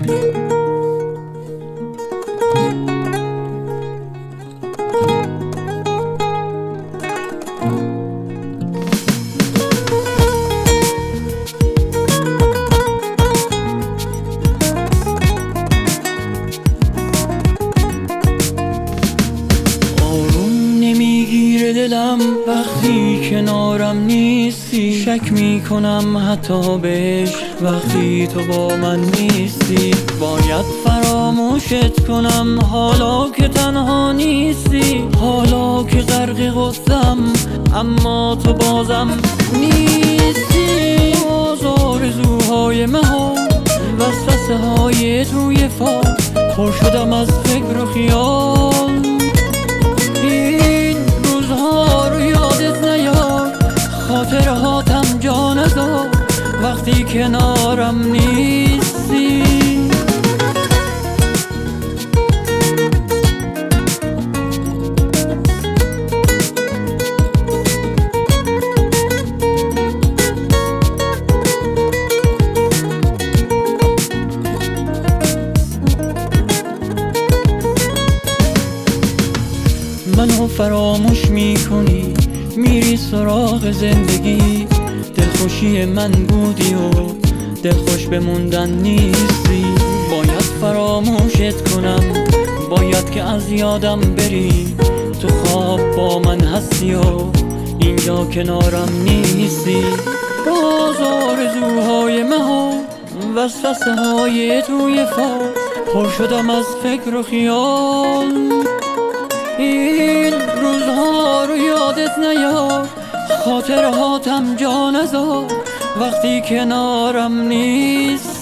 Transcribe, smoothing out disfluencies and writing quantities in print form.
دلم وقتی کنارم نیستی، شک میکنم حتی بهش وقتی تو با من نیستی. باید فراموشت کنم حالا که تنها نیستی، حالا که غرق غصم اما تو بازم نیستی. باز آرزوهای مهار، وسوسه های توی فال، پر شدم از فکر و خیال. خاطرهاتم جا نذار وقتی کنارم نیستی. منو فراموش میکنی، میری سراغ زندگی. دلخوشی من بودی و دلخوش بموندن نیستی. باید فراموشت کنم، باید که از یادم بری. تو خواب با من هستی و اینجا کنارم نیستی. باز آرزوهای مهار، وسوسه های توی فال، پر شدم از فکر و خیال. این روزها رو یادت نیار، خاطرهاتم جا نذار وقتی کنارم نیست.